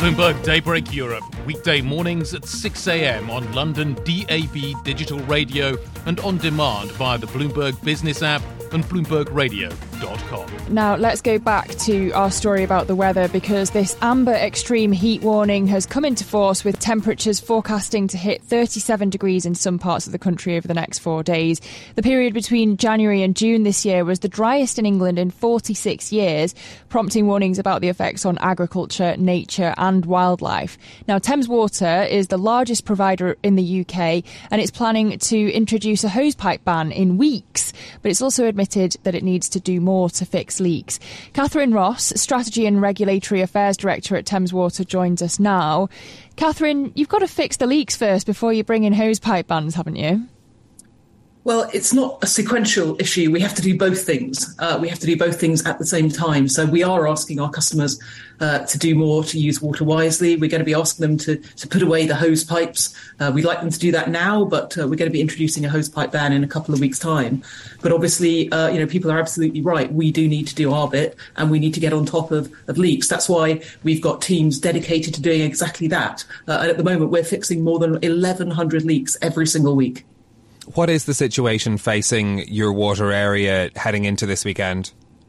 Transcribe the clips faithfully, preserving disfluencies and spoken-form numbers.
Bloomberg Daybreak Europe, weekday mornings at six a.m. on London D A B digital radio and on demand via the Bloomberg Business app and bloomberg radio dot com. Now, let's go back to our story about the weather, because this amber extreme heat warning has come into force, with temperatures forecasting to hit thirty-seven degrees in some parts of the country over the next four days. The period between January and June this year was the driest in England in forty-six years, prompting warnings about the effects on agriculture, nature and wildlife. Now, Thames Water is the largest provider in the U K, and it's planning to introduce a hosepipe ban in weeks, but it's also admitted that it needs to do more to fix leaks. Catherine Ross, Strategy and Regulatory Affairs Director at Thames Water, joins us now. Catherine, you've got to fix the leaks first before you bring in hosepipe bans, haven't you? Well, it's not a sequential issue. We have to do both things. Uh, we have to do both things at the same time. So we are asking our customers uh, to do more, to use water wisely. We're going to be asking them to, to put away the hose pipes. Uh, we'd like them to do that now, but uh, we're going to be introducing a hose pipe ban in a couple of weeks' time. But obviously, uh, you know, people are absolutely right. We do need to do our bit, and we need to get on top of, of leaks. That's why we've got teams dedicated to doing exactly that. Uh, and at the moment, we're fixing more than eleven hundred leaks every single week. What is the situation facing your water area heading into this weekend?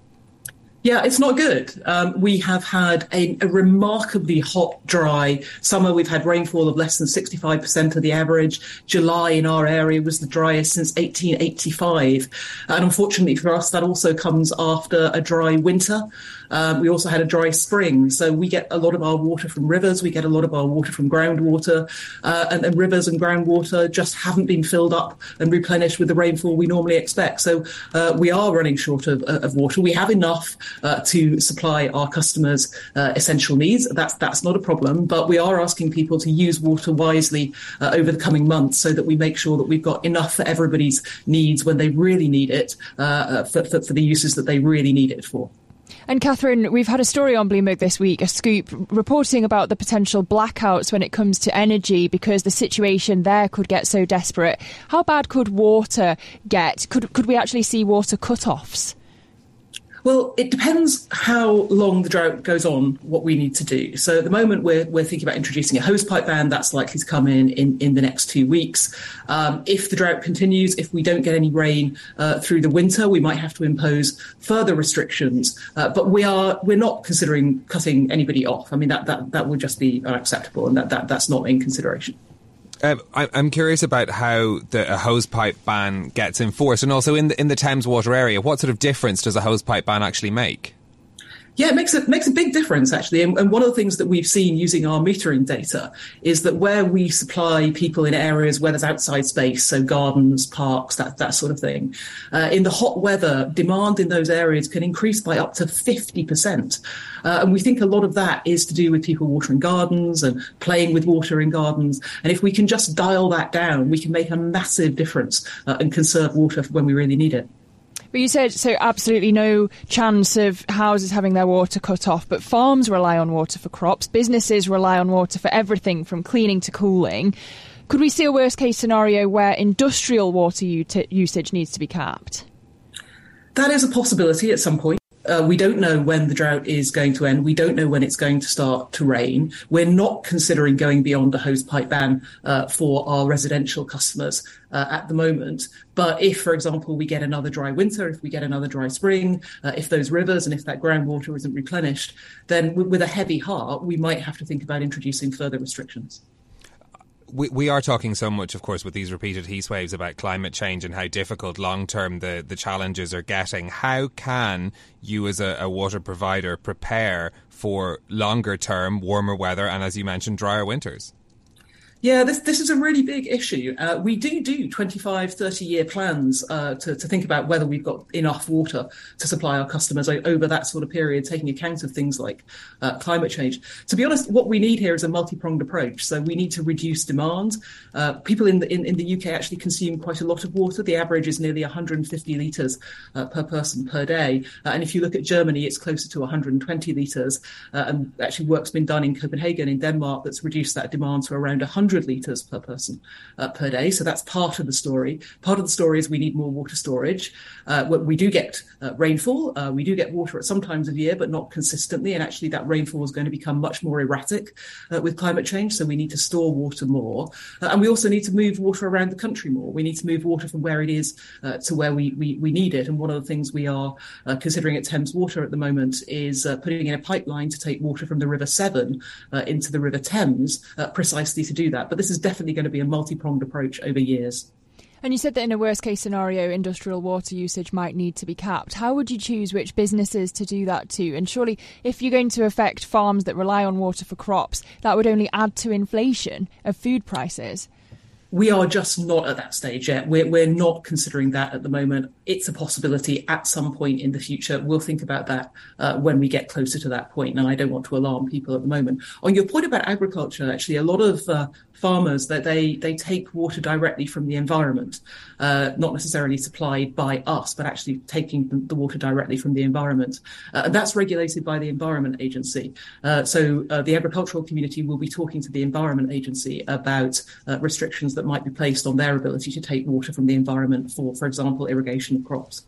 Yeah, it's not good. Um, we have had a, a remarkably hot, dry summer. We've had rainfall of less than sixty-five percent of the average. July in our area was the driest since eighteen eighty-five. And unfortunately for us, that also comes after a dry winter. Um, we also had a dry spring. So we get a lot of our water from rivers. We get a lot of our water from groundwater. Uh, and, and rivers and groundwater just haven't been filled up and replenished with the rainfall we normally expect. So uh, we are running short of, of water. We have enough Uh, to supply our customers uh, essential needs. That's that's not a problem, but we are asking people to use water wisely uh, over the coming months, so that we make sure that we've got enough for everybody's needs when they really need it, uh, for, for, for the uses that they really need it for. And Catherine, we've had a story on Bloomberg this week, a scoop, reporting about the potential blackouts when it comes to energy, because the situation there could get so desperate. How bad could water get? Could could we actually see water cut-offs? Well, it depends how long the drought goes on, what we need to do. So at the moment, we're we're thinking about introducing a hosepipe ban. That's likely to come in in, in the next two weeks. Um, if the drought continues, if we don't get any rain uh, through the winter, we might have to impose further restrictions. Uh, but we are we're not considering cutting anybody off. I mean, that that, that would just be unacceptable, and that, that that's not in consideration. Um, I, I'm curious about how the a hosepipe ban gets enforced, and also in the, in the Thames Water area, what sort of difference does a hosepipe ban actually make? Yeah, it makes a, makes a big difference, actually. And, and one of the things that we've seen using our metering data is that where we supply people in areas where there's outside space, so gardens, parks, that, that sort of thing, uh, in the hot weather, demand in those areas can increase by up to fifty percent. Uh, and we think a lot of that is to do with people watering gardens and playing with water in gardens. And if we can just dial that down, we can make a massive difference uh, and conserve water for when we really need it. But you said, so absolutely no chance of houses having their water cut off, but farms rely on water for crops, businesses rely on water for everything from cleaning to cooling. Could we see a worst case scenario where industrial water ut- usage needs to be capped? That is a possibility at some point. Uh, we don't know when the drought is going to end. We don't know when it's going to start to rain. We're not considering going beyond a hosepipe ban uh, for our residential customers uh, at the moment. But if, for example, we get another dry winter, if we get another dry spring, uh, if those rivers and if that groundwater isn't replenished, then w- with a heavy heart, we might have to think about introducing further restrictions. We, we are talking so much, of course, with these repeated heat waves about climate change and how difficult long-term the, the challenges are getting. How can you as a, a water provider prepare for longer-term warmer weather and, as you mentioned, drier winters? Yeah, this this is a really big issue. Uh, we do do twenty-five, thirty-year plans uh, to, to think about whether we've got enough water to supply our customers over that sort of period, taking account of things like uh, climate change. To be honest, what we need here is a multi-pronged approach. So we need to reduce demand. Uh, people in the, in, in the U K actually consume quite a lot of water. The average is nearly one hundred fifty litres uh, per person per day. Uh, and if you look at Germany, it's closer to one hundred twenty litres. Uh, and actually work's been done in Copenhagen, in Denmark, that's reduced that demand to around one hundred hundred litres per person uh, per day. So that's part of the story. Part of the story is we need more water storage. Uh, we do get uh, rainfall. Uh, we do get water at some times of year, but not consistently. And actually that rainfall is going to become much more erratic uh, with climate change. So we need to store water more. Uh, and we also need to move water around the country more. We need to move water from where it is uh, to where we, we, we need it. And one of the things we are uh, considering at Thames Water at the moment is uh, putting in a pipeline to take water from the River Severn uh, into the River Thames, uh, precisely to do that. But this is definitely going to be a multi-pronged approach over years. And you said that in a worst-case scenario, industrial water usage might need to be capped. How would you choose which businesses to do that to? And surely, if you're going to affect farms that rely on water for crops, that would only add to inflation of food prices. We are just not at that stage yet. We're, we're not considering that at the moment. It's a possibility at some point in the future. We'll think about that uh, when we get closer to that point. And I don't want to alarm people at the moment. On your point about agriculture, actually, a lot of uh, farmers, that they, they take water directly from the environment, uh, not necessarily supplied by us, but actually taking the, the water directly from the environment. Uh, and that's regulated by the Environment Agency. Uh, so uh, the agricultural community will be talking to the Environment Agency about uh, restrictions that might be placed on their ability to take water from the environment for, for example, irrigation of crops.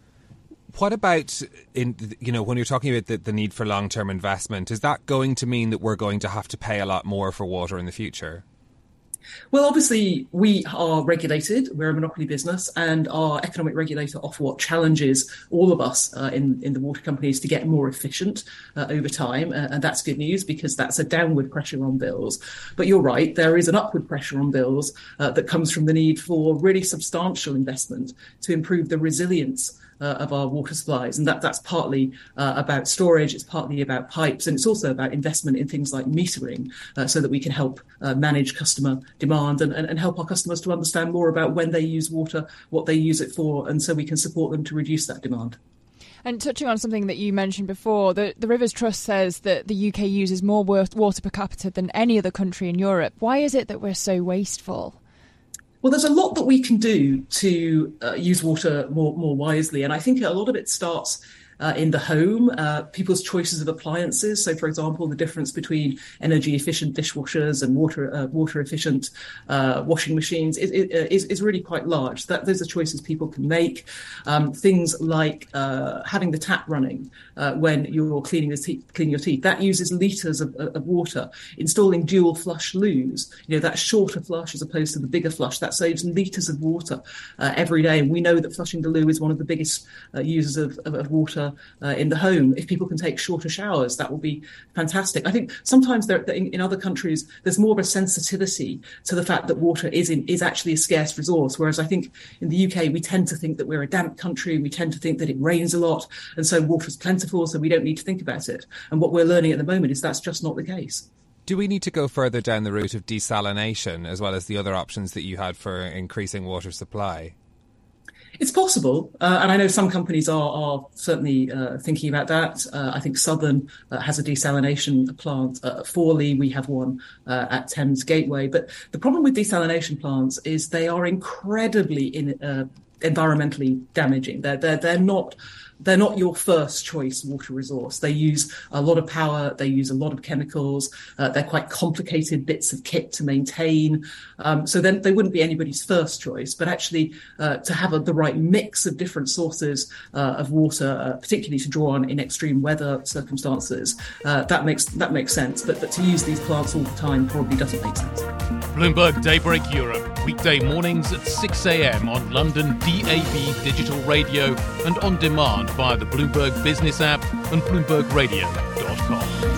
What about, in you know, when you're talking about the, the need for long-term investment, is that going to mean that we're going to have to pay a lot more for water in the future? Well, obviously, we are regulated. We're a monopoly business, and our economic regulator, Ofwat, challenges all of us uh, in, in the water companies to get more efficient uh, over time. Uh, and that's good news because that's a downward pressure on bills. But you're right, there is an upward pressure on bills uh, that comes from the need for really substantial investment to improve the resilience Uh, of our water supplies. And that, that's partly uh, about storage, it's partly about pipes, and it's also about investment in things like metering uh, so that we can help uh, manage customer demand and, and, and help our customers to understand more about when they use water, what they use it for, and so we can support them to reduce that demand. And touching on something that you mentioned before, the, the Rivers Trust says that the U K uses more water per capita than any other country in Europe. Why is it that we're so wasteful? Well, there's a lot that we can do to uh, use water more, more wisely. And I think a lot of it starts Uh, in the home, uh, people's choices of appliances. So, for example, the difference between energy-efficient dishwashers and water uh, water-efficient uh, washing machines is, is, is really quite large. That those are choices people can make. Um, things like uh, having the tap running uh, when you're cleaning the te- cleaning your teeth. That uses litres of, of water. Installing dual flush loos, you know, that shorter flush as opposed to the bigger flush, that saves litres of water uh, every day. And we know that flushing the loo is one of the biggest uh, users of, of, of water Uh, in the home. If people can take shorter showers, that will be fantastic. I think sometimes there, in, in other countries, there's more of a sensitivity to the fact that water is in, is actually a scarce resource. Whereas I think in the U K, we tend to think that we're a damp country. We tend to think that it rains a lot. And so water is plentiful, so we don't need to think about it. And what we're learning at the moment is that's just not the case. Do we need to go further down the route of desalination as well as the other options that you had for increasing water supply? It's possible, uh, and I know some companies are, are certainly uh, thinking about that. Uh, I think Southern uh, has a desalination plant uh, at Forley. We have one uh, at Thames Gateway. But the problem with desalination plants is they are incredibly in, uh, environmentally damaging. They're, they're, they're not... They're not your first choice water resource. They use a lot of power. They use a lot of chemicals. Uh, they're quite complicated bits of kit to maintain. Um, so then they wouldn't be anybody's first choice. But actually, uh, to have a, the right mix of different sources uh, of water, uh, particularly to draw on in extreme weather circumstances, uh, that makes that makes sense. But, but to use these plants all the time probably doesn't make sense. Bloomberg Daybreak Europe, weekday mornings at six a.m. on London D A B Digital Radio and on demand via the Bloomberg Business app and bloomberg radio dot com.